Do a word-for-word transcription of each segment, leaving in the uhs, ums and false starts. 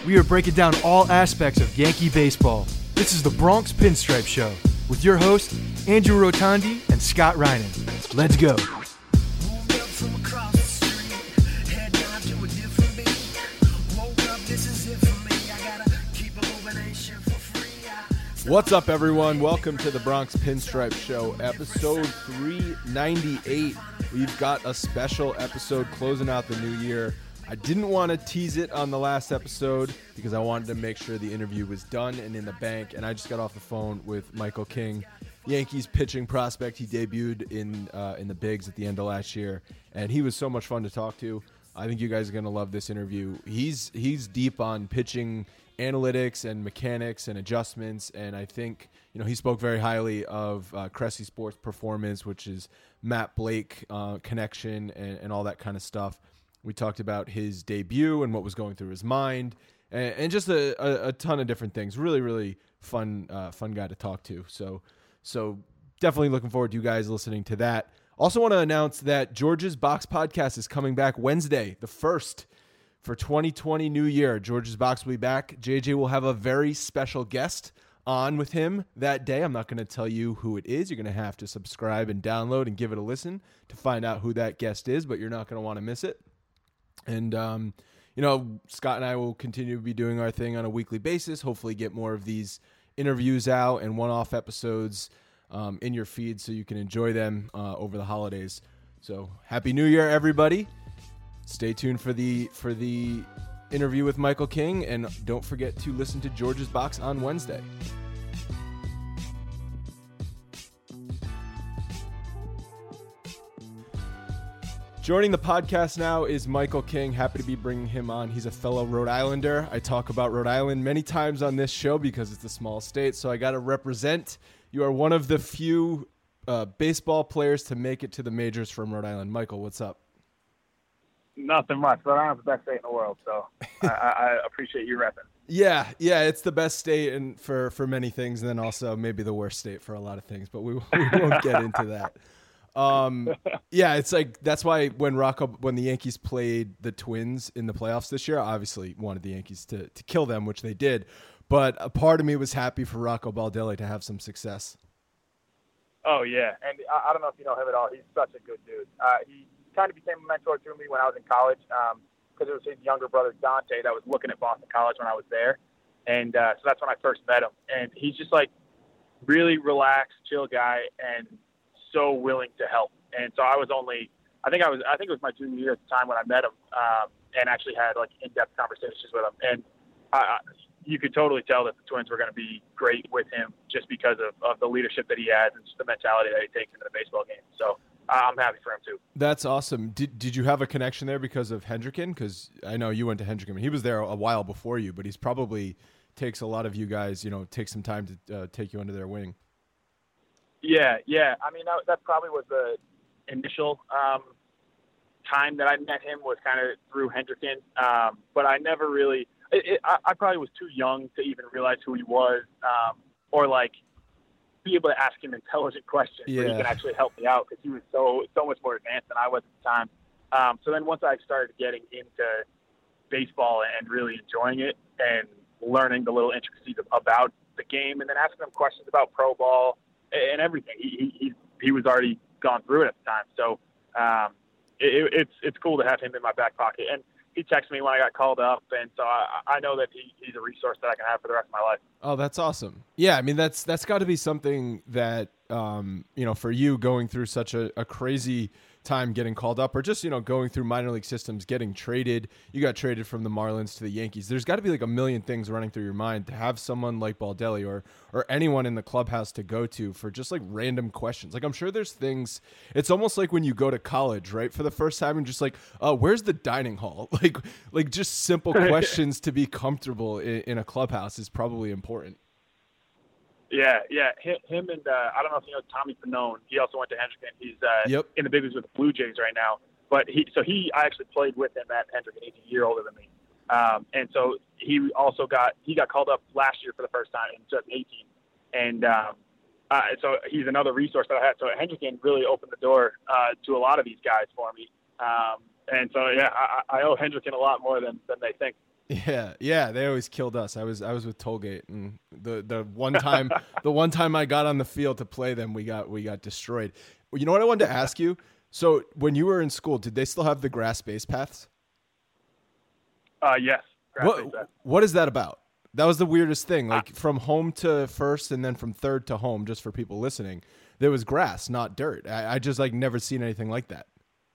We are breaking down all aspects of Yankee baseball. This is the Bronx Pinstripe Show with your hosts, Andrew Rotondi and Scott Reinen. Let's go. What's up, everyone? Welcome to the Bronx Pinstripe Show, episode three ninety-eight. We've got a special episode closing out the new year. I didn't want to tease it on the last episode because I wanted to make sure the interview was done and in the bank, and I just got off the phone with Michael King, Yankees pitching prospect. He debuted in uh, in the bigs at the end of last year, and he was so much fun to talk to. I think you guys are going to love this interview. He's he's deep on pitching analytics and mechanics and adjustments, and I think, you know, he spoke very highly of uh, Cressy Sports Performance, which is Matt Blake uh, connection and, and all that kind of stuff. We talked about his debut and what was going through his mind, and, and just a, a, a ton of different things. Really, really fun, uh, fun guy to talk to. So, so definitely looking forward to you guys listening to that. Also want to announce that George's Box Podcast is coming back Wednesday, the first. For twenty twenty New Year, George's Box will be back. J J will have a very special guest on with him that day. I'm not going to tell you who it is. You're going to have to subscribe and download and give it a listen to find out who that guest is, but you're not going to want to miss it. And, um, you know, Scott and I will continue to be doing our thing on a weekly basis, hopefully get more of these interviews out and one-off episodes um, in your feed so you can enjoy them uh, over the holidays. So happy New Year, everybody. Stay tuned for the for the interview with Michael King, and don't forget to listen to George's Box on Wednesday. Joining the podcast now is Michael King. Happy to be bringing him on. He's a fellow Rhode Islander. I talk about Rhode Island many times on this show because it's a small state, so I got to represent. You are one of the few uh, baseball players to make it to the majors from Rhode Island. Michael, what's up? Nothing much, but I don't have the best state in the world, so I, I appreciate you repping. Yeah, yeah, it's the best state and for, for many things, and then also maybe the worst state for a lot of things, but we, we won't get into that. Um, yeah, it's like that's why when Rocco, when the Yankees played the Twins in the playoffs this year, I obviously wanted the Yankees to, to kill them, which they did, but a part of me was happy for Rocco Baldelli to have some success. Oh, yeah, and I, I don't know if you know him at all. He's such a good dude. Uh, he kind of became a mentor to me when I was in college because um, it was his younger brother, Dante, that was looking at Boston College when I was there. And uh, so that's when I first met him. And he's just like really relaxed, chill guy and so willing to help. And so I was only, I think I was, I think it was my junior year at the time when I met him um, and actually had like in-depth conversations with him. And I, you could totally tell that the Twins were going to be great with him just because of, of the leadership that he has and just the mentality that he takes into the baseball game. So I'm happy for him too. That's awesome. Did did you have a connection there because of Hendricken? Because I know you went to Hendricken. He was there a while before you, but he's probably takes a lot of you guys, you know, take some time to uh, take you under their wing. Yeah, yeah. I mean, that, that probably was the initial um, time that I met him was kind of through Hendricken. Um, but I never really, it, it, I, I probably was too young to even realize who he was um, or like, be able to ask him intelligent questions yeah. where he can actually help me out because he was so so much more advanced than I was at the time. Um, so then once I started getting into baseball and really enjoying it and learning the little intricacies about the game and then asking him questions about pro ball and everything, he he, he was already gone through it at the time. So um, it, it's it's cool to have him in my back pocket. And he texted me when I got called up, and so I, I know that he, he's a resource that I can have for the rest of my life. Oh, that's awesome. Yeah, I mean, that's that's got to be something that, um, you know, for you going through such a, a crazy time getting called up or just, you know, going through minor league systems, getting traded. You got traded from the Marlins to the Yankees. There's got to be like a million things running through your mind to have someone like Baldelli or or anyone in the clubhouse to go to for just like random questions. Like I'm sure there's things, it's almost like when you go to college, right? For the first time and just like, oh, where's the dining hall? Like, like just simple questions to be comfortable in, in a clubhouse is probably important. Yeah, yeah. Him and uh, I don't know if you know Tommy Pannone. He also went to Hendricken. He's uh, yep. in the big leagues with the Blue Jays right now. But he, so he, I actually played with him at Hendricken. He's a year older than me, um, and so he also got he got called up last year for the first time in twenty eighteen. And um, uh, so he's another resource that I had. So Hendricken really opened the door uh, to a lot of these guys for me. Um, and so yeah, I, I owe Hendricken a lot more than than they think. Yeah, yeah, they always killed us. I was I was with Tollgate, and the the one time the one time I got on the field to play them, we got we got destroyed. Well, you know what I wanted to ask you? So when you were in school, did they still have the grass base paths? Uh, yes. What what is that about? That was the weirdest thing. Like from home to first, and then from third to home. Just for people listening, there was grass, not dirt. I, I just like never seen anything like that.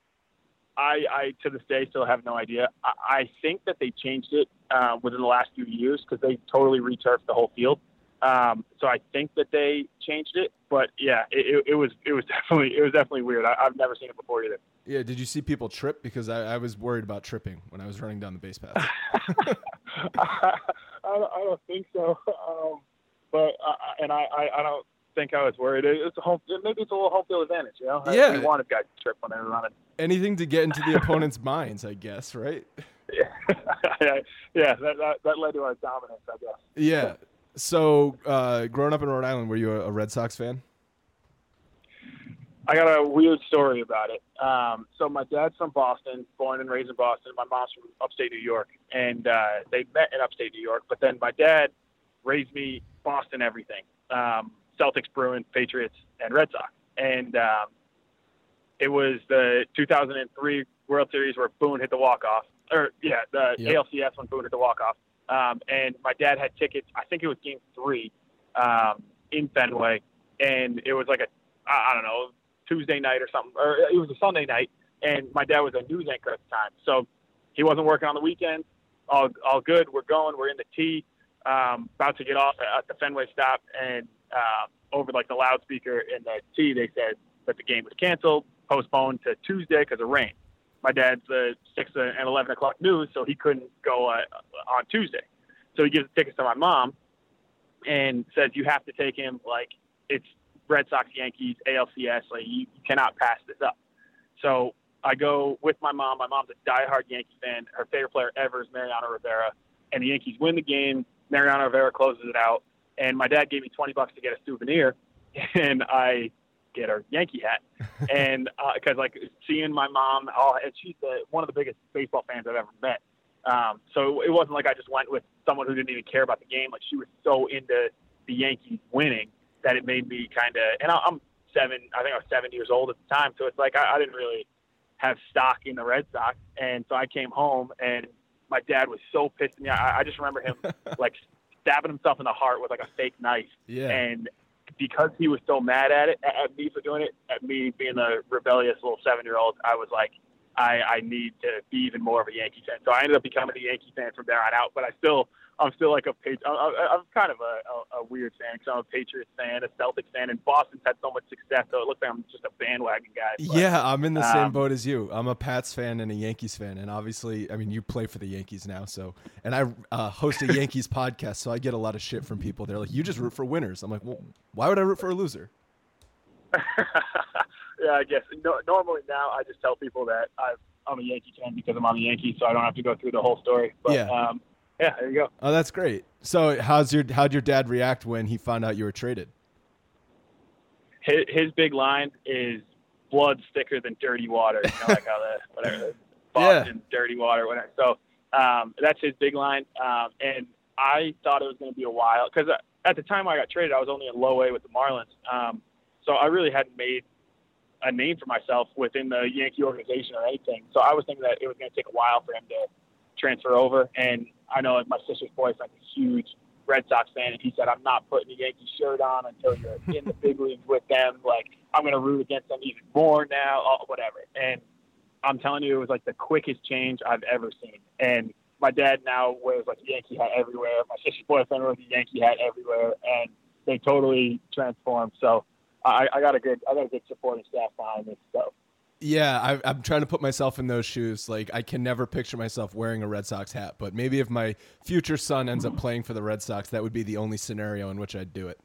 I, I, to this day, still have no idea. I, I think that they changed it uh, within the last few years because they totally returfed the whole field. Um, so I think that they changed it. But yeah, it, it, it was it was definitely it was definitely weird. I, I've never seen it before either. Yeah, did you see people trip? Because I, I was worried about tripping when I was running down the base path. I, don't, I don't think so. Um, but uh, and I, I, I don't think I was worried. It's a home. Maybe it's a little home field advantage. You know, yeah. I, I wanted guys to trip when they were running. Anything to get into the opponent's minds, I guess, right? Yeah, yeah. That, that that led to our dominance, I guess. Yeah. So, uh, growing up in Rhode Island, were you a, a Red Sox fan? I got a weird story about it. Um, so my dad's from Boston, born and raised in Boston. My mom's from upstate New York, and uh, they met in upstate New York. But then my dad raised me Boston everything: um, Celtics, Bruins, Patriots, and Red Sox. And um, it was the two thousand three World Series where Boone hit the walk-off. Or, yeah, the yep. A L C S when Boone hit the walk-off. Um, and my dad had tickets. I think it was game three um, in Fenway. And it was like a, I don't know, Tuesday night or something. Or it was a Sunday night. And my dad was a news anchor at the time. So he wasn't working on the weekends. All, all good. We're going. We're in the T. Um, about to get off at the Fenway stop. And uh, over like the loudspeaker in the T, they said that the game was canceled, postponed to Tuesday because of rain. My dad's the six and eleven o'clock news, so he couldn't go uh, on Tuesday. So he gives the tickets to my mom and says, you have to take him. Like, it's Red Sox, Yankees, A L C S. Like, you cannot pass this up. So I go with my mom. My mom's a diehard Yankee fan. Her favorite player ever is Mariano Rivera. And the Yankees win the game. Mariano Rivera closes it out. And my dad gave me twenty bucks to get a souvenir. And I get her Yankee hat. And because, uh, like, seeing my mom, oh, and she's the, one of the biggest baseball fans I've ever met. Um, so it wasn't like I just went with someone who didn't even care about the game. Like, she was so into the Yankees winning that it made me kind of, and I'm seven, I think I was seven years old at the time. So it's like, I, I didn't really have stock in the Red Sox. And so I came home and my dad was so pissed at me. I, I just remember him like stabbing himself in the heart with like a fake knife. Yeah. And because he was so mad at it, at me for doing it, at me being a rebellious little seven-year-old, I was like, I, I need to be even more of a Yankee fan. So I ended up becoming a Yankee fan from there on out. But I still, I'm still like a Patri- I'm kind of a, a, a weird fan because I'm a Patriots fan, a Celtics fan, and Boston's had so much success, so it looks like I'm just a bandwagon guy. But, yeah, I'm in the um, same boat as you. I'm a Pats fan and a Yankees fan, and obviously, I mean, you play for the Yankees now, so and I uh, host a Yankees podcast, so I get a lot of shit from people. They're like, "You just root for winners." I'm like, "Well, why would I root for a loser?" Yeah, I guess no, normally now I just tell people that I've, I'm a Yankee fan because I'm on the Yankees, so I don't have to go through the whole story. But, yeah. Um, yeah, there you go. Oh, that's great. So, how's your how'd your dad react when he found out you were traded? His, his big line is "blood's thicker than dirty water." You know, like how the whatever Boston yeah. dirty water, whatever. So um, that's his big line. Um, and I thought it was going to be a while because at the time I got traded, I was only in low A with the Marlins. Um, so I really hadn't made a name for myself within the Yankee organization or anything. So I was thinking that it was going to take a while for him to transfer over. And I know my sister's boyfriend's a huge Red Sox fan, and he said, I'm not putting a Yankee shirt on until you're in the big leagues with them. Like, I'm going to root against them even more now, whatever. And I'm telling you, it was like the quickest change I've ever seen. And my dad now wears like a Yankee hat everywhere. My sister's boyfriend wears a Yankee hat everywhere, and they totally transformed. So I, I got a good, I got a good supporting staff behind me. So. Yeah, I, I'm trying to put myself in those shoes. Like, I can never picture myself wearing a Red Sox hat, but maybe if my future son ends up playing for the Red Sox, that would be the only scenario in which I'd do it.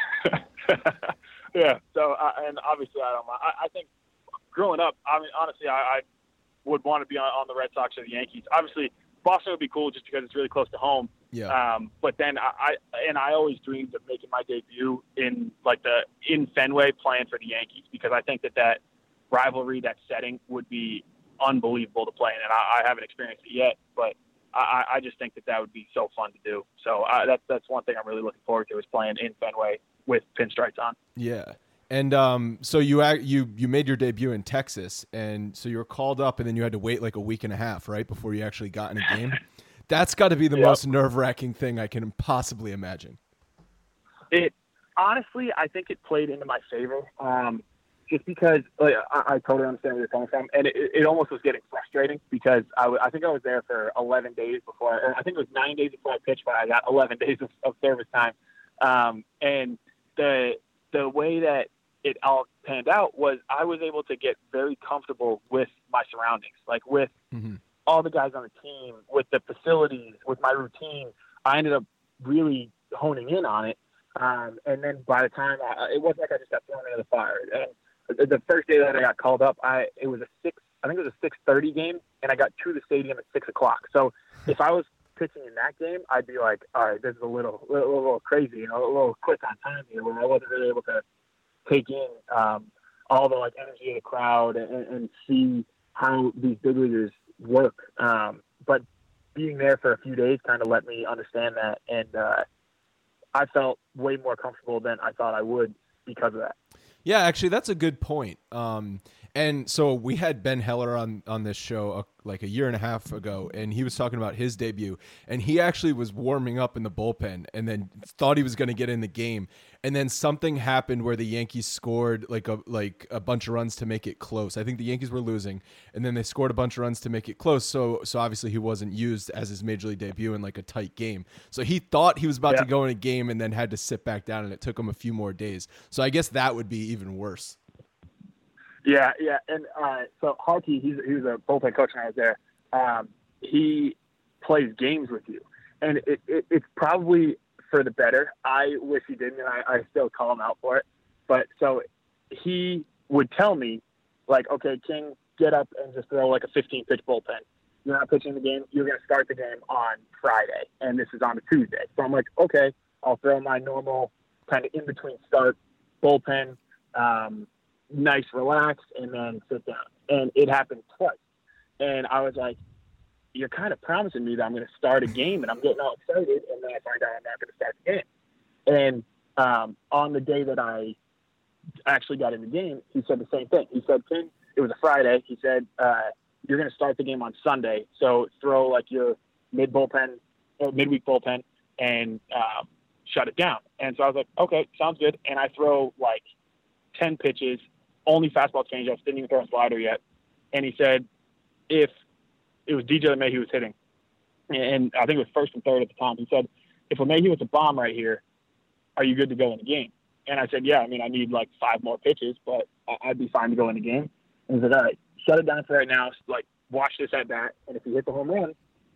Yeah. So, uh, and obviously, I don't mind. I, I think growing up, I mean, honestly, I, I would want to be on, on the Red Sox or the Yankees. Obviously, Boston would be cool just because it's really close to home. Yeah. Um, but then I, I and I always dreamed of making my debut in like the in Fenway playing for the Yankees because I think that that rivalry, that setting would be unbelievable to play in. And I, I haven't experienced it yet, but I, I just think that that would be so fun to do. So uh, that's that's one thing I'm really looking forward to is playing in Fenway with pinstripes on. Yeah. And um, so you you you made your debut in Texas, and so you were called up, and then you had to wait like a week and a half, right, before you actually got in a game. That's got to be the Yep. most nerve-wracking thing I can possibly imagine. It honestly, I think it played into my favor, um, just because like, I, I totally understand where you're coming from, and it, it almost was getting frustrating because I, w- I think I was there for eleven days before. Or I think it was nine days before I pitched, but I got eleven days of, of service time, um, and the the way that it all panned out was I was able to get very comfortable with my surroundings, like with Mm-hmm. all the guys on the team, with the facilities, with my routine. I ended up really honing in on it. Um, and then by the time I, it wasn't like I just got thrown into the fire. And the, the first day that I got called up, I, it was a six, I think it was a six thirty game, and I got to the stadium at six o'clock. So if I was pitching in that game, I'd be like, all right, this is a little, little, little crazy, you know, a little quick on time here, where I wasn't really able to take in um, all the like energy of the crowd and, and see how these big leaguers work. Um, but being there for a few days kind of let me understand that. And uh, I felt way more comfortable than I thought I would because of that. Yeah, actually, that's a good point. Um, and so we had Ben Heller on, on this show uh, like a year and a half ago, and he was talking about his debut, and he actually was warming up in the bullpen and then thought he was going to get in the game. And then something happened where the Yankees scored like a like a bunch of runs to make it close. I think the Yankees were losing, and then they scored a bunch of runs to make it close. So so obviously he wasn't used as his major league debut in like a tight game. So he thought he was about Yeah. to go in a game and then had to sit back down, and it took him a few more days. So I guess that would be even worse. Yeah, yeah. And uh, so Harkey, he's, he was a bullpen coach when I was there. Um, he plays games with you. And it, it, it's probably for the better. I wish he didn't, and I, I still call him out for it. But so he would tell me, like, okay, King, get up and just throw like a fifteen-pitch bullpen. You're not pitching the game. You're going to start the game on Friday, and this is on a Tuesday. So I'm like, okay, I'll throw my normal kind of in-between start bullpen, um, nice, relax, and then sit down. And it happened twice. And I was like, you're kind of promising me that I'm going to start a game, and I'm getting all excited, and then I find out I'm not going to start the game. And um, on the day that I actually got in the game, he said the same thing. He said, King, it was a Friday. He said, uh, you're going to start the game on Sunday, so throw like your mid bullpen, or midweek bullpen, and um, shut it down. And so I was like, okay, sounds good. And I throw like ten pitches, only fastball changeups, didn't even throw a slider yet. And he said, if it was D J LeMahieu who was hitting, and I think it was first and third at the time, he said, if LeMahieu was a bomb right here, are you good to go in the game? And I said, yeah, I mean, I need like five more pitches, but I'd be fine to go in the game. And he said, all right, shut it down for right now. Like, watch this at bat. And if you hit the home run,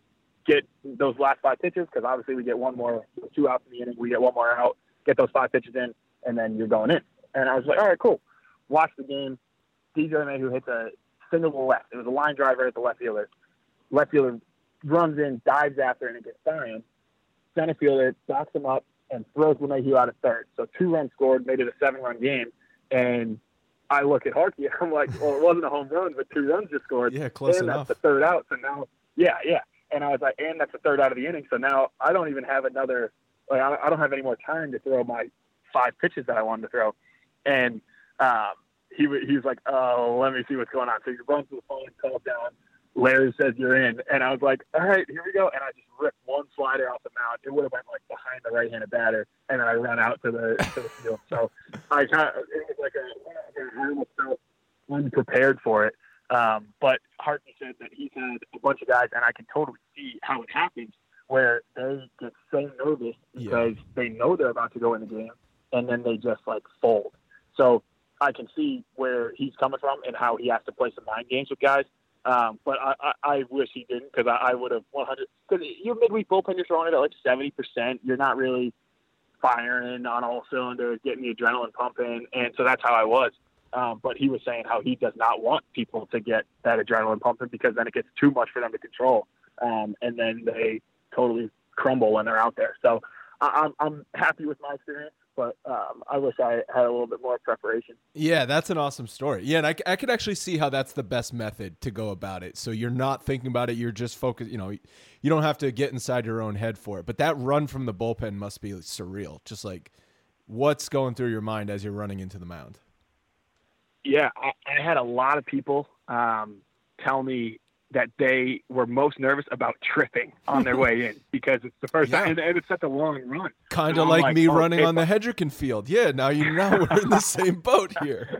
get those last five pitches, because obviously we get one more, two outs in the inning, we get one more out, get those five pitches in, and then you're going in. And I was like, all right, cool. Watch the game. D J LeMahieu hits a single to the left. It was a line driver at the left fielder. Left fielder runs in, dives after, and it gets by him. Center fielder backs him up and throws LeMahieu out at third. So two runs scored, made it a seven-run game. And I look at Harkey, and I'm like, well, it wasn't a home run, but two runs just scored. Yeah, close and enough. that's the third out. So now, yeah, yeah. And I was like, and that's the third out of the inning. So now I don't even have another, like, I don't have any more time to throw my five pitches that I wanted to throw. And um, he he was like, oh, let me see what's going on. So he runs to the phone, calls down. Larry says you're in. And I was like, all right, here we go. And I just ripped one slider off the mound. It would have went like behind the right-handed batter. And then I ran out to the, to the field. So I kind of, it was like a, I almost felt unprepared for it. Um, but Hartney said that he's had a bunch of guys, and I can totally see how it happens, where they get so nervous because yeah. they know they're about to go in the game, and then they just like fold. So I can see where he's coming from and how he has to play some mind games with guys. Um, but I, I, I wish he didn't, because I, I would have one hundred. Because your midweek bullpen, you're throwing it at like seventy percent. You're not really firing on all cylinders, getting the adrenaline pumping, and so that's how I was. Um, but he was saying how he does not want people to get that adrenaline pumping, because then it gets too much for them to control, um, and then they totally crumble when they're out there. So I, I'm, I'm happy with my experience. but um, I wish I had a little bit more preparation. Yeah, that's an awesome story. Yeah, and I, I could actually see how that's the best method to go about it. So you're not thinking about it. You're just focused. You know, you don't have to get inside your own head for it. But that run from the bullpen must be surreal. Just like what's going through your mind as you're running into the mound. Yeah, I, I had a lot of people um, tell me that they were most nervous about tripping on their way in because it's the first yeah. time, and, and it's such a long run. Kind of like, like me oh, running on the Hedricken field. Yeah, now you know we're in the same boat here.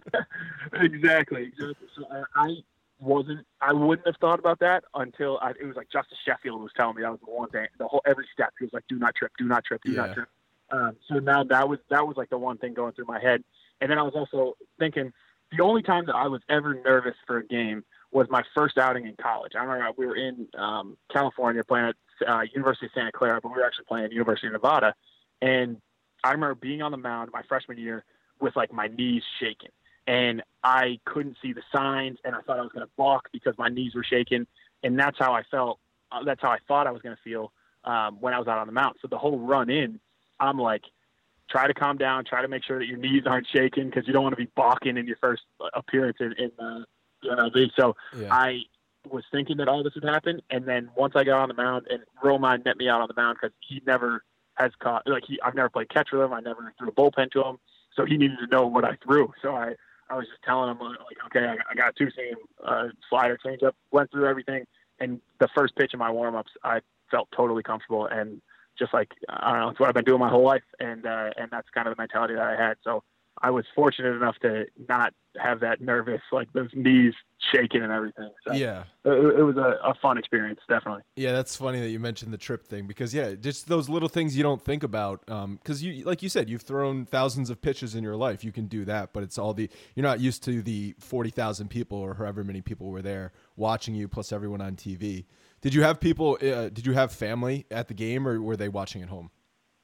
exactly. exactly. So I, I wasn't, I wouldn't have thought about that until I, it was like Justice Sheffield was telling me that was the one thing. The whole every step he was like, "Do not trip, do not trip, do yeah. not trip." Um, so now that was that was like the one thing going through my head, and then I was also thinking the only time that I was ever nervous for a game was my first outing in college. I remember we were in um, California playing at uh, University of Santa Clara, but we were actually playing at University of Nevada. And I remember being on the mound my freshman year with like my knees shaking, and I couldn't see the signs, and I thought I was going to balk because my knees were shaking. And that's how I felt. Uh, that's how I thought I was going to feel um, when I was out on the mound. So the whole run in, I'm like, try to calm down, try to make sure that your knees aren't shaking because you don't want to be balking in your first appearance in, in uh, M L B. So yeah. I was thinking that all this would happen, and then once I got on the mound, and Romine met me out on the mound because he never has caught, like he, I've never played catch with him, I never threw a bullpen to him, so he needed to know what I threw. So I, I was just telling him like, okay, I, I got a two seam uh, slider, changeup, went through everything, and the first pitch in my warm ups, I felt totally comfortable, and just like I don't know, it's what I've been doing my whole life, and uh, and that's kind of the mentality that I had. So I was fortunate enough to not have that nervous, like those knees shaking and everything. So yeah, it, it was a, a fun experience, definitely. Yeah, that's funny that you mentioned the trip thing because yeah, just those little things you don't think about. Um, because you, like you said, you've thrown thousands of pitches in your life. You can do that, but it's all the you're not used to the forty thousand people or however many people were there watching you, plus everyone on T V. Did you have people? Uh, did you have family at the game, or were they watching at home?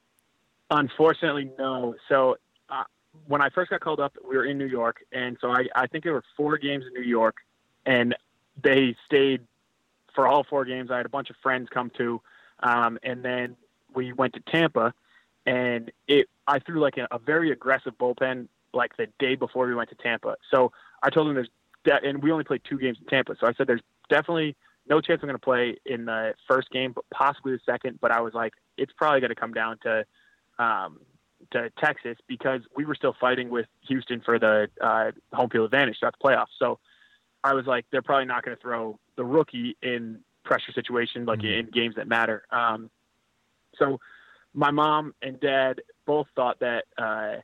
Unfortunately, no. So. Uh, When I first got called up, we were in New York, and so I, I think there were four games in New York, and they stayed for all four games. I had a bunch of friends come to, um, and then we went to Tampa, and it I threw like a, a very aggressive bullpen like the day before we went to Tampa. So I told them there's de- and we only played two games in Tampa, so I said there's definitely no chance I'm going to play in the first game, but possibly the second. But I was like, it's probably going to come down to um, – to Texas because we were still fighting with Houston for the uh, home field advantage throughout the playoffs. So I was like, they're probably not going to throw the rookie in pressure situations, like mm-hmm. in games that matter. Um, so my mom and dad both thought that uh,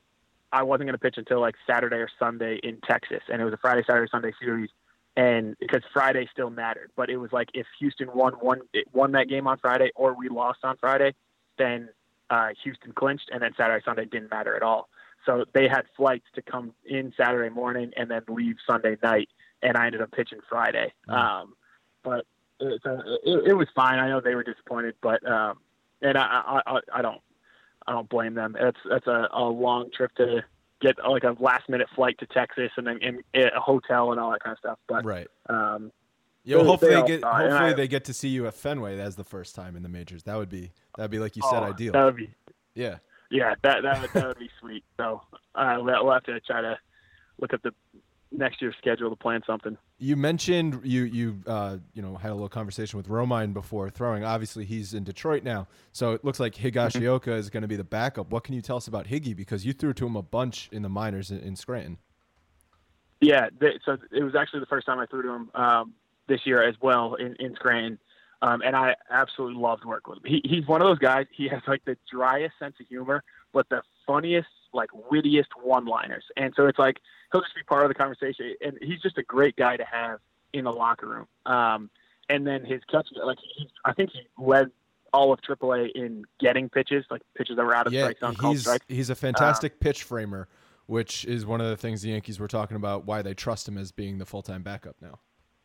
I wasn't going to pitch until like Saturday or Sunday in Texas. And it was a Friday, Saturday, Sunday series. And because Friday still mattered, but it was like, if Houston won one, won that game on Friday or we lost on Friday, then Uh, Houston clinched, and then Saturday, Sunday didn't matter at all. So they had flights to come in Saturday morning and then leave Sunday night, and I ended up pitching Friday. Mm. Um, but it, it, it was fine. I know they were disappointed, but um, and I, I, I don't, I don't blame them. It's that's a, a long trip to get like a last minute flight to Texas and then in, in a hotel and all that kind of stuff. But right. Um, Yeah, well, hopefully they, they get uh, hopefully I, they get to see you at Fenway as the first time in the majors. That would be that'd be like you said, oh, ideal. That would be yeah, yeah. That that would, that would be sweet. So uh, we'll have to try to look at the next year's schedule to plan something. You mentioned you you uh, you know had a little conversation with Romine before throwing. Obviously, he's in Detroit now, so it looks like Higashioka is going to be the backup. What can you tell us about Higgy because you threw to him a bunch in the minors in, in Scranton? Yeah, they, so it was actually the first time I threw to him. Um, this year as well in, in Scranton. Um, and I absolutely loved working with him. He, he's one of those guys, he has like the driest sense of humor, but the funniest, like wittiest one-liners. And so it's like, he'll just be part of the conversation. And he's just a great guy to have in the locker room. Um, and then his catch, like he, I think he led all of triple A in getting pitches, like pitches that were out of yeah, strike zone, called he's, strike. He's a fantastic um, pitch framer, which is one of the things the Yankees were talking about, why they trust him as being the full-time backup now.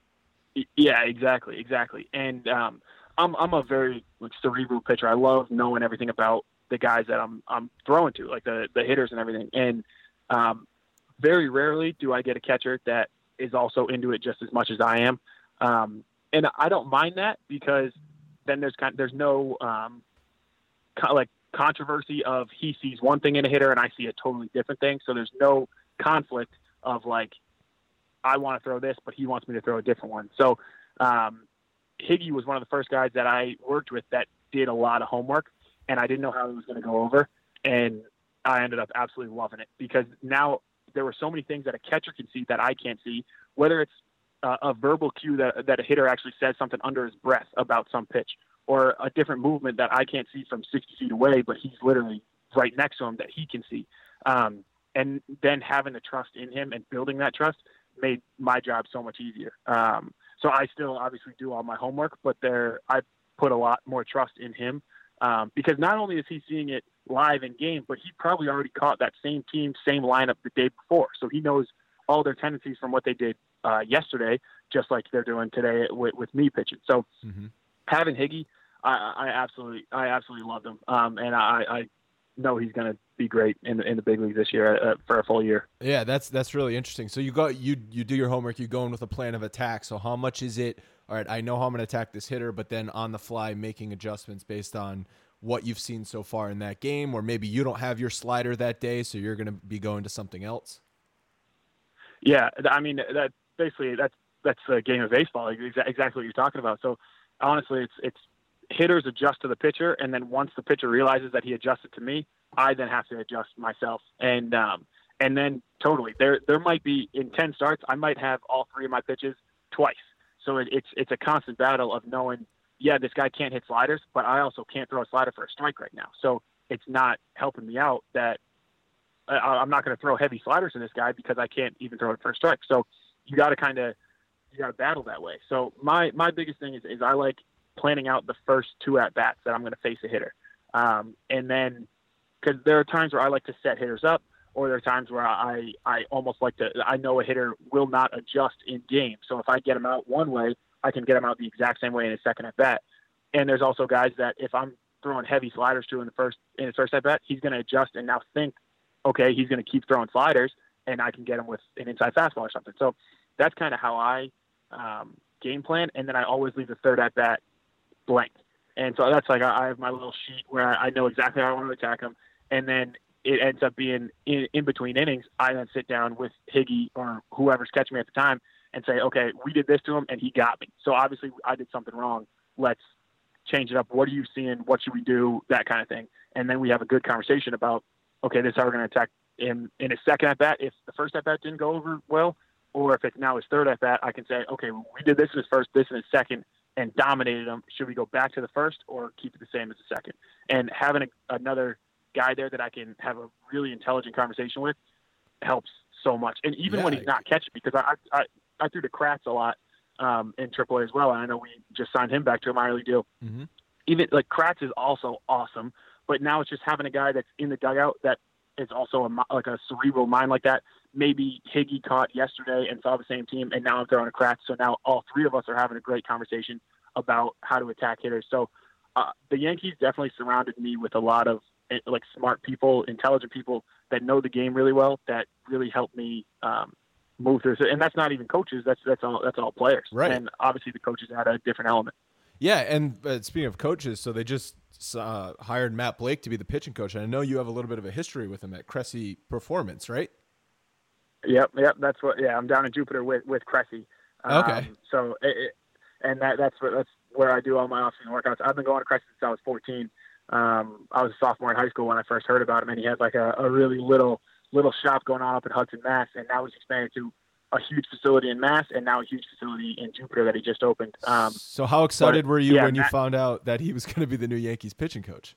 Yeah, exactly, exactly. And um, I'm I'm a very like cerebral pitcher. I love knowing everything about the guys that I'm I'm throwing to, like the the hitters and everything. And um, very rarely do I get a catcher that is also into it just as much as I am. Um, and I don't mind that because then there's kind of, there's no um, kind of like controversy of he sees one thing in a hitter and I see a totally different thing. So there's no conflict of like, I want to throw this, but he wants me to throw a different one. So um, Higgy was one of the first guys that I worked with that did a lot of homework, and I didn't know how it was going to go over. And I ended up absolutely loving it because now there were so many things that a catcher can see that I can't see, whether it's uh, a verbal cue that, that a hitter actually says something under his breath about some pitch, or a different movement that I can't see from sixty feet away, but he's literally right next to him that he can see. Um, and then having the trust in him and building that trust made my job so much easier. Um, so I still obviously do all my homework, but there I put a lot more trust in him um, because not only is he seeing it live in game, but he probably already caught that same team, same lineup the day before. So he knows all their tendencies from what they did uh, yesterday, just like they're doing today with, with me pitching. So mm-hmm. having Higgy, I, I absolutely, I absolutely loved him. Um, and I, I know he's going to be great in the, in the big leagues this year uh, for a full year. Yeah, that's that's really interesting. So you go, you you do your homework, you go in with a plan of attack. So how much is it? All right, I know how I'm going to attack this hitter, but then on the fly making adjustments based on what you've seen so far in that game, or maybe you don't have your slider that day, so you're going to be going to something else. Yeah, I mean that basically that's that's the game of baseball, exactly what you're talking about. So honestly, it's it's hitters adjust to the pitcher, and then once the pitcher realizes that he adjusted to me, I then have to adjust myself. And um, and then totally, there there might be in ten starts, I might have all three of my pitches twice. So it, it's it's a constant battle of knowing, yeah, this guy can't hit sliders, but I also can't throw a slider for a strike right now. So it's not helping me out that I, I'm not going to throw heavy sliders to this guy because I can't even throw it for a strike. So you got to kind of you got to battle that way. So my my biggest thing is is I like planning out the first two at bats that I'm going to face a hitter, um, and then because there are times where I like to set hitters up, or there are times where I, I almost like to, I know a hitter will not adjust in game. So if I get him out one way, I can get him out the exact same way in his second at bat. And there's also guys that if I'm throwing heavy sliders to in the first, in his first at bat, he's going to adjust and now think, okay, he's going to keep throwing sliders and I can get him with an inside fastball or something. So that's kind of how I um, game plan. And then I always leave the third at bat blank. And so that's like, I have my little sheet where I know exactly how I want to attack him. And then it ends up being in, in between innings. I then sit down with Higgy or whoever's catching me at the time and say, okay, we did this to him and he got me. So obviously I did something wrong. Let's change it up. What are you seeing? What should we do? That kind of thing. And then we have a good conversation about, okay, this is how we're going to attack him in his second at bat. If the first at bat didn't go over well, or if it's now his third at bat, I can say, okay, we did this in his first, this in his second, and dominated him. Should we go back to the first or keep it the same as the second? And having a, another guy there that I can have a really intelligent conversation with helps so much. And even yeah. when he's not catching, because I, I, I threw to Kratz a lot um, in triple A as well. And I know we just signed him back to a minor league deal. Mm-hmm. Even like Kratz is also awesome, but now it's just having a guy that's in the dugout that is also a, like a cerebral mind like that. Maybe Higgy caught yesterday and saw the same team, and now I'm throwing a Kratz. So now all three of us are having a great conversation about how to attack hitters. So uh, the Yankees definitely surrounded me with a lot of like smart people, intelligent people that know the game really well, that really help me um, move through. And that's not even coaches. That's, that's all, that's all players. Right. And obviously the coaches add a different element. Yeah. And uh, speaking of coaches, so they just uh, hired Matt Blake to be the pitching coach. And I know you have a little bit of a history with him at Cressy Performance, right? Yep. Yep. That's what, yeah, I'm down in Jupiter with, with Cressy. Um, okay. So, it, it, and that, that's what, that's where I do all my off-season workouts. I've been going to Cressy since I was fourteen. Um, I was a sophomore in high school when I first heard about him, and he had like a, a really little little shop going on up in Hudson, Mass, and now he's expanded to a huge facility in Mass, and now a huge facility in Jupiter that he just opened. Um, so how excited but, were you yeah, when you Matt, found out that he was going to be the new Yankees pitching coach?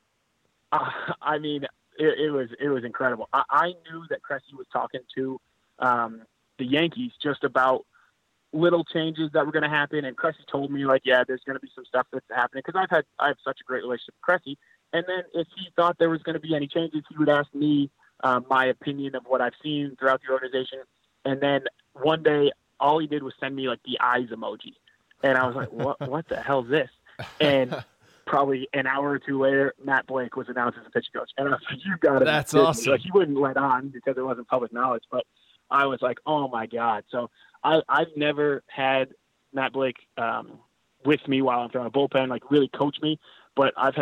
Uh, I mean, it, it was it was incredible. I, I knew that Cressy was talking to um, the Yankees just about little changes that were going to happen, and Cressy told me like, yeah, there's going to be some stuff that's happening, because I've had I have such a great relationship with Cressy. And then if he thought there was going to be any changes, he would ask me um, my opinion of what I've seen throughout the organization. And then one day, all he did was send me like the eyes emoji, and I was like, what What the hell is this? And probably an hour or two later, Matt Blake was announced as a pitching coach, and I was like, you got to That's be kidding me. awesome. Like, he wouldn't let on because it wasn't public knowledge, but I was like, oh my God. So I, I've never had Matt Blake um, with me while I'm throwing a bullpen, like really coach me, but I've had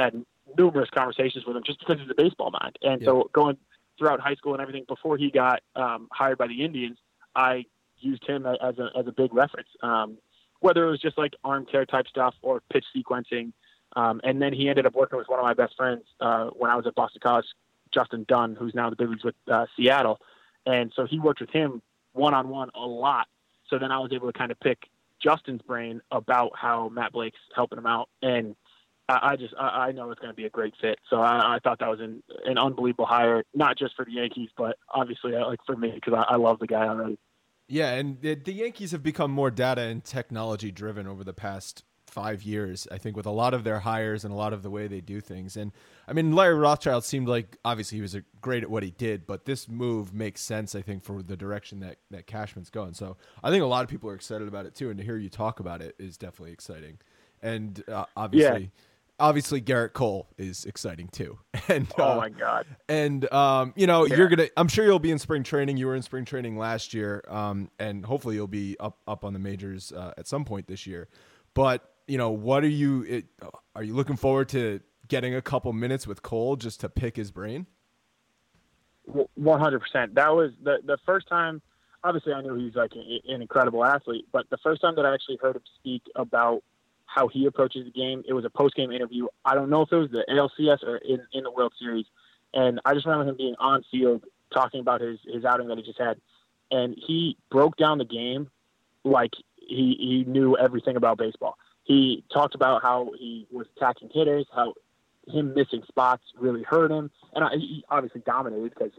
numerous conversations with him just because he's a baseball mind. And yeah. so going throughout high school and everything, before he got um, hired by the Indians, I used him as a, as a big reference, um, whether it was just like arm care type stuff or pitch sequencing. Um, and then he ended up working with one of my best friends uh, when I was at Boston College, Justin Dunn, who's now the big leagues with uh, Seattle. And so he worked with him one-on-one a lot. So then I was able to kind of pick Justin's brain about how Matt Blake's helping him out. And I, I just, I, I know it's going to be a great fit. So I, I thought that was an, an unbelievable hire, not just for the Yankees, but obviously uh, like for me, because I, I love the guy already. Yeah. And the, the Yankees have become more data and technology driven over the past five years, I think, with a lot of their hires and a lot of the way they do things. And I mean, Larry Rothschild seemed like, obviously he was a great at what he did, but this move makes sense, I think, for the direction that, that Cashman's going. So I think a lot of people are excited about it too. And to hear you talk about it is definitely exciting. And uh, obviously, yeah. obviously Garrett Cole is exciting too. And oh uh, my God. And um, you know, yeah. you're going to, I'm sure you'll be in spring training. You were in spring training last year. Um, and hopefully you'll be up, up on the majors uh, at some point this year. But you know, what are you, it, are you looking forward to getting a couple minutes with Cole just to pick his brain? one hundred percent. That was the, the first time, obviously I knew he's like an, an incredible athlete, but the first time that I actually heard him speak about how he approaches the game, it was a post-game interview. I don't know if it was the A L C S or in, in the World Series. And I just remember him being on field talking about his, his outing that he just had. And he broke down the game like he, he knew everything about baseball. He talked about how he was attacking hitters, how him missing spots really hurt him. And I, he obviously dominated because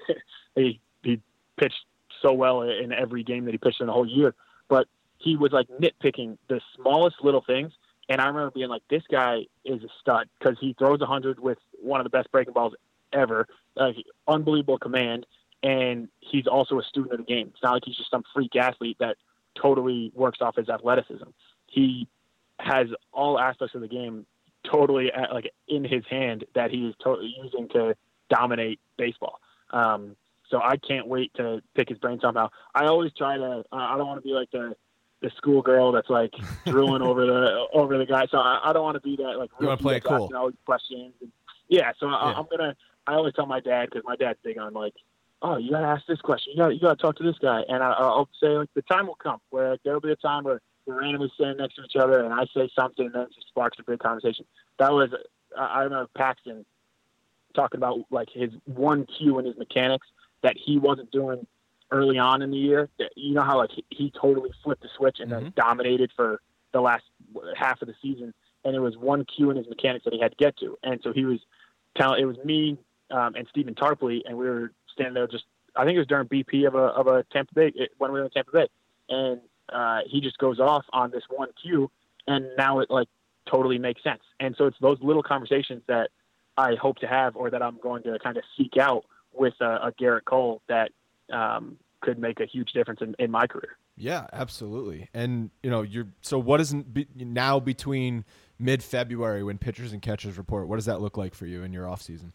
he, he pitched so well in every game that he pitched in the whole year. But he was like nitpicking the smallest little things. And I remember being like, this guy is a stud because he throws one hundred with one of the best breaking balls ever. Uh, unbelievable command. And he's also a student of the game. It's not like he's just some freak athlete that totally works off his athleticism. He has all aspects of the game totally at, like in his hand that he is to- using to dominate baseball. Um, so I can't wait to pick his brain somehow. I always try to, uh, I don't want to be like the, the schoolgirl that's like drilling over the, over the guy. So I, I don't want to be that like, you want to play it cool. All these questions. And, yeah. So yeah. I, I'm going to, I always tell my dad, cause my dad's big on like, oh, you got to ask this question. You got you got to talk to this guy. And I, I'll say like the time will come where there'll be a time where we're randomly standing next to each other and I say something and then it just sparks a big conversation. That was, I remember Paxton talking about like his one cue in his mechanics that he wasn't doing early on in the year. You know how like he, he totally flipped the switch and mm-hmm. then dominated for the last half of the season. And it was one cue in his mechanics that he had to get to. And so he was telling, it was me um, and Stephen Tarpley, and we were standing there just, I think it was during B P of a, of a Tampa Bay, when we were in Tampa Bay. And uh, he just goes off on this one cue, and now it like totally makes sense. And so it's those little conversations that I hope to have, or that I'm going to kind of seek out with a, a Garrett Cole that um, could make a huge difference in, in my career. Yeah, absolutely. And, you know, you're, so what is be, now between mid-February when pitchers and catchers report, what does that look like for you in your off season?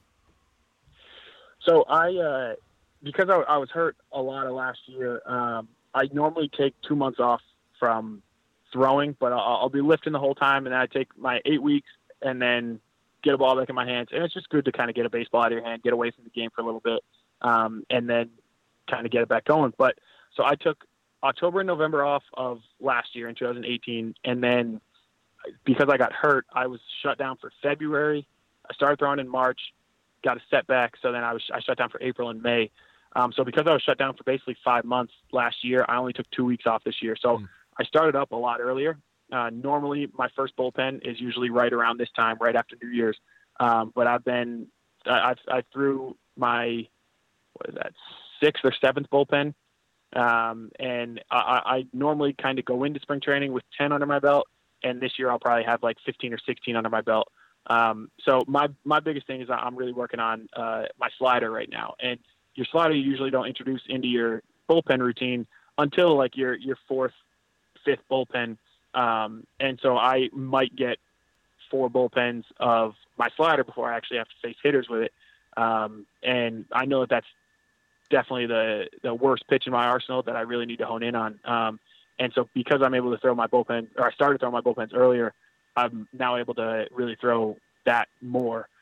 So I, uh, because I, I was hurt a lot of last year, um, I normally take two months off from throwing, but I'll, I'll be lifting the whole time. And then I take my eight weeks and then get a ball back in my hands. And it's just good to kind of get a baseball out of your hand, get away from the game for a little bit, um, and then kind of get it back going. But so I took October and November off of last year in two thousand eighteen. And then because I got hurt, I was shut down for February. I started throwing in March, got a setback. So then I was, I shut down for April and May. Um, so because I was shut down for basically five months last year, I only took two weeks off this year. So mm. I started up a lot earlier. Uh, normally my first bullpen is usually right around this time, right after New Year's. Um, but I've been, I, I threw my, what is that, sixth or seventh bullpen. Um, and I, I normally kind of go into spring training with ten under my belt. And this year I'll probably have like fifteen or sixteen under my belt. Um, so my, my biggest thing is I'm really working on uh, my slider right now. And your slider you usually don't introduce into your bullpen routine until like your, your fourth, fifth bullpen. Um, and so I might get four bullpens of my slider before I actually have to face hitters with it. Um, and I know that that's definitely the, the worst pitch in my arsenal that I really need to hone in on. Um, and so because I'm able to throw my bullpen, or I started throwing my bullpens earlier, I'm now able to really throw that more.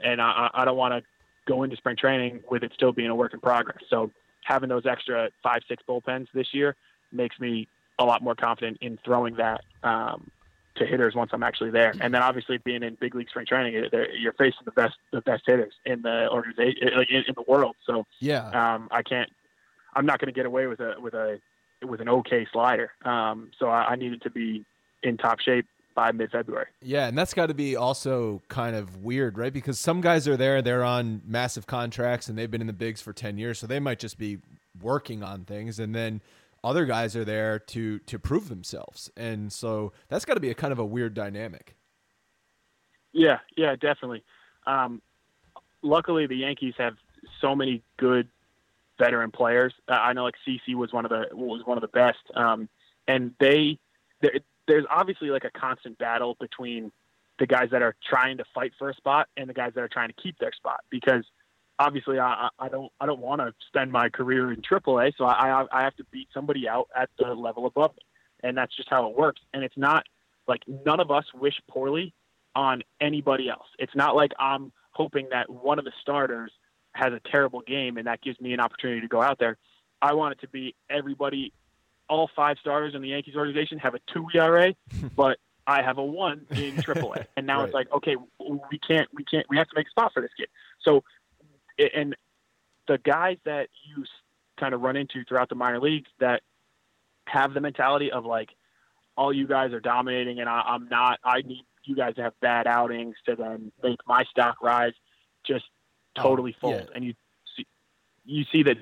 and I, I don't want to go into spring training with it still being a work in progress. So having those extra five, six bullpens this year makes me a lot more confident in throwing that um, to hitters once I'm actually there. And then obviously being in big league spring training, you're facing the best, the best hitters in the organization, like in, in the world. So yeah, um, I can't, I'm not going to get away with a, with a, with an okay slider. Um, so I, I needed to be in top shape by mid-February. Yeah, and that's got to be also kind of weird, right? Because some guys are there, they're on massive contracts, and they've been in the bigs for ten years, so they might just be working on things, and then other guys are there to to prove themselves. And so that's got to be a kind of a weird dynamic. Yeah, yeah, definitely. Um, luckily, the Yankees have so many good veteran players. Uh, I know like C C was one of the was one of the best, um, and they there's obviously like a constant battle between the guys that are trying to fight for a spot and the guys that are trying to keep their spot, because obviously I, I don't I don't want to spend my career in triple A, so I I have to beat somebody out at the level above me, and that's just how it works. And it's not like none of us wish poorly on anybody else. It's not like I'm hoping that one of the starters has a terrible game and that gives me an opportunity to go out there. I want it to be everybody. All five starters in the Yankees organization have a two E R A, but I have a one in triple A. And now right. It's like, okay, we can't, we can't, we have to make a spot for this kid. So, and the guys that you kind of run into throughout the minor leagues that have the mentality of like, all you guys are dominating and I, I'm not, I need you guys to have bad outings to then make my stock rise, just totally oh, fold. Yeah. And you see, you see that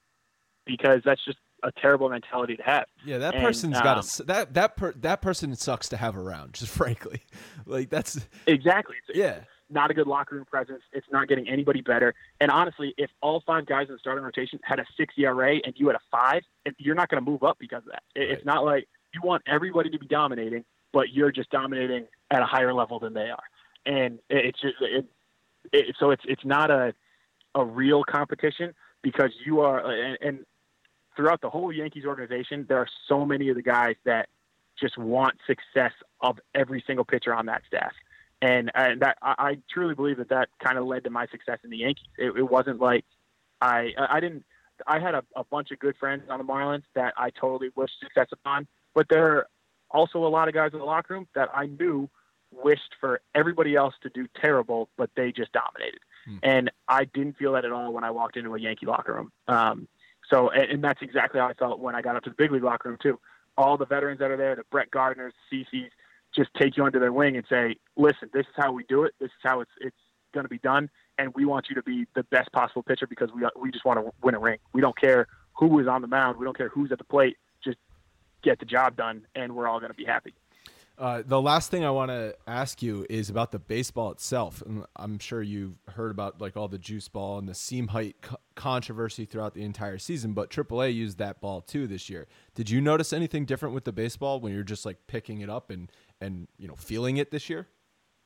because that's just a terrible mentality to have. Yeah, that and, person's um, got a that that per, that person sucks to have around. Just frankly, like that's exactly. It's, yeah, not a good locker room presence. It's not getting anybody better. And honestly, if all five guys in the starting rotation had a six E R A and you had a five, you're not going to move up because of that. It, right. It's not like you want everybody to be dominating, but you're just dominating at a higher level than they are. And it, it's just it, it, so it's it's not a a real competition because you are and. and throughout the whole Yankees organization, there are so many of the guys that just want success of every single pitcher on that staff. And, and that I, I truly believe that that kind of led to my success in the Yankees. It, it wasn't like I, I didn't, I had a, a bunch of good friends on the Marlins that I totally wished success upon, but there are also a lot of guys in the locker room that I knew wished for everybody else to do terrible, but they just dominated. Hmm. And I didn't feel that at all when I walked into a Yankee locker room. Um, So, and, and that's exactly how I felt when I got up to the big league locker room too. All the veterans that are there, the Brett Gardners, C Cs, just take you under their wing and say, listen, this is how we do it. This is how it's it's going to be done. And we want you to be the best possible pitcher because we we just want to win a ring. We don't care who is on the mound. We don't care who's at the plate. Just get the job done, and we're all going to be happy. Uh, the last thing I want to ask you is about the baseball itself. And I'm sure you've heard about like all the juice ball and the seam height co- controversy throughout the entire season, but triple A used that ball too this year. Did you notice anything different with the baseball when you're just like picking it up and, and, you know, feeling it this year?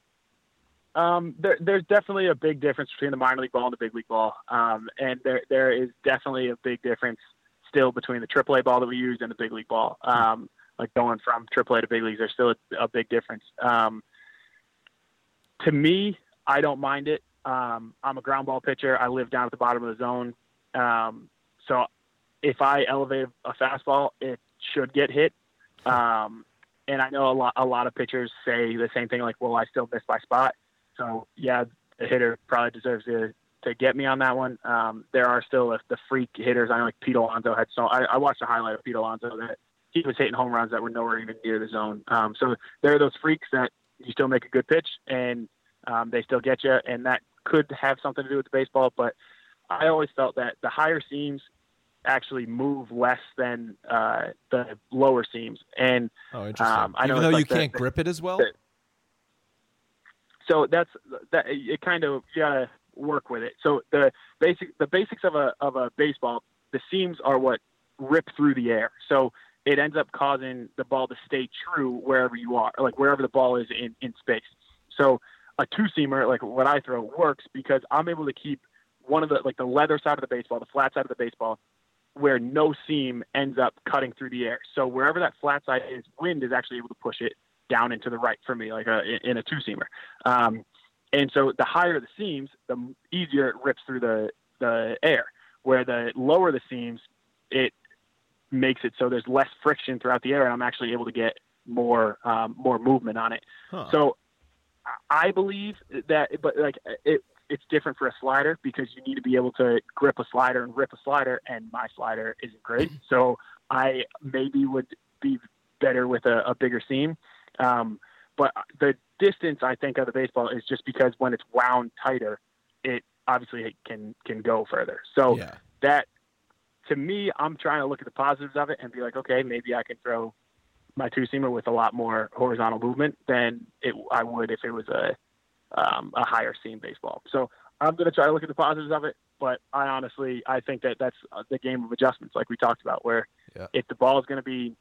Um, there, there's definitely a big difference between the minor league ball and the big league ball. Um, and there, there is definitely a big difference still between the triple A ball that we use and the big league ball. Um, Like going from triple A to big leagues, there's still a, a big difference. Um, to me, I don't mind it. Um, I'm a ground ball pitcher. I live down at the bottom of the zone. Um, so if I elevate a fastball, it should get hit. Um, and I know a lot, a lot of pitchers say the same thing, like, well, I still missed my spot. So yeah, the hitter probably deserves to, to get me on that one. Um, there are still the freak hitters. I know like Pete Alonso had so I, I watched a highlight of Pete Alonso that he was hitting home runs that were nowhere even near the zone. Um, so there are those freaks that you still make a good pitch and um, they still get you, and that could have something to do with the baseball. But I always felt that the higher seams actually move less than uh, the lower seams. And oh, interesting. Um, I know even though like you the, can't the, grip it as well. The, so that's that. It kind of you gotta work with it. So the basic the basics of a of a baseball, the seams are what rip through the air. So it ends up causing the ball to stay true wherever you are, like wherever the ball is in, in space. So a two-seamer, like what I throw, works because I'm able to keep one of the, like the leather side of the baseball, the flat side of the baseball, where no seam ends up cutting through the air. So wherever that flat side is, wind is actually able to push it down into the right for me, like a, in a two-seamer. Um, And so the higher the seams, the easier it rips through the, the air. Where the lower the seams, it makes it so there's less friction throughout the air, and I'm actually able to get more um, more movement on it. Huh. So I believe that, but like it, it's different for a slider because you need to be able to grip a slider and rip a slider, and my slider isn't great. So I maybe would be better with a, a bigger seam. Um, but the distance, I think, of the baseball is just because when it's wound tighter, it obviously it can, can go further. So yeah. that, to me, I'm trying to look at the positives of it and be like, okay, maybe I can throw my two-seamer with a lot more horizontal movement than it, I would if it was a um, a higher seam baseball. So I'm going to try to look at the positives of it, but I honestly, I think that that's the game of adjustments like we talked about, where yeah. if the ball is going to be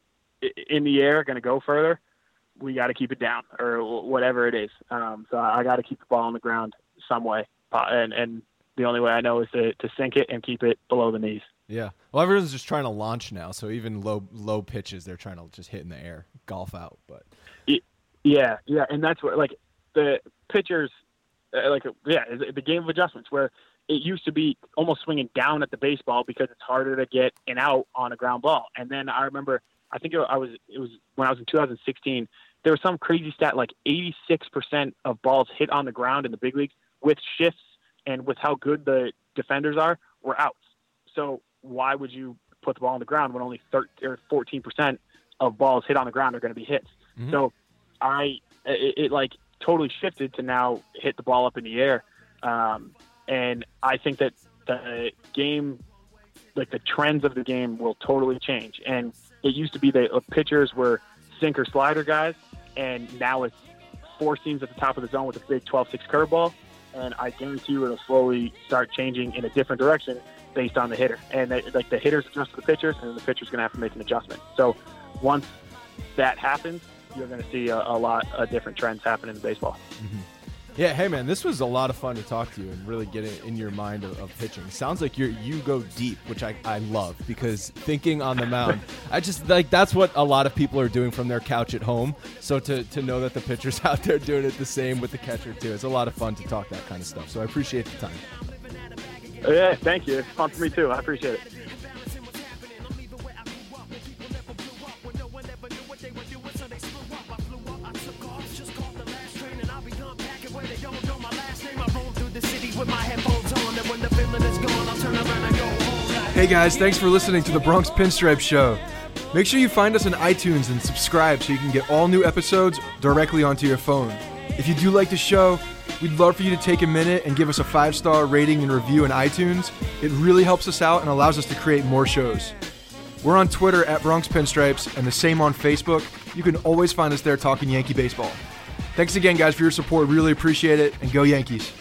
in the air, going to go further, we got to keep it down or whatever it is. Um, so I got to keep the ball on the ground some way. And, and the only way I know is to, to sink it and keep it below the knees. Yeah. Well, everyone's just trying to launch now. So even low, low pitches, they're trying to just hit in the air, golf out. But yeah, yeah. And that's what, like, the pitchers, uh, like, yeah, the game of adjustments, where it used to be almost swinging down at the baseball because it's harder to get an out on a ground ball. And then I remember, I think it, I was, it was when I was in two thousand sixteen, there was some crazy stat, like eighty-six percent of balls hit on the ground in the big leagues with shifts and with how good the defenders are were outs. So why would you put the ball on the ground when only thirteen or fourteen percent of balls hit on the ground are going to be hits? Mm-hmm. So I, it, it like totally shifted to now hit the ball up in the air. Um, and I think that the game, like the trends of the game will totally change. And it used to be that pitchers were sinker slider guys, and now it's four seams at the top of the zone with a big twelve six curveball. And I guarantee you it'll slowly start changing in a different direction based on the hitter. And they, like the hitters adjust to the pitchers, and the pitcher's going to have to make an adjustment. So once that happens, you're going to see a, a lot of different trends happen in baseball. Mm-hmm. Yeah, hey man, this was a lot of fun to talk to you and really get in your mind of, of pitching. Sounds like you're you go deep, which I, I love, because thinking on the mound, I just like that's what a lot of people are doing from their couch at home. So to, to know that the pitcher's out there doing it the same with the catcher too, it's a lot of fun to talk that kind of stuff. So I appreciate the time. Yeah, thank you. It's fun for me too. I appreciate it. Hey guys, thanks for listening to the Bronx Pinstripe Show. Make sure you find us on iTunes and subscribe so you can get all new episodes directly onto your phone. If you do like the show, we'd love for you to take a minute and give us a five-star rating and review in iTunes. It really helps us out and allows us to create more shows. We're on Twitter at Bronx Pinstripes and the same on Facebook. You can always find us there talking Yankee baseball. Thanks again, guys, for your support. Really appreciate it, and go Yankees.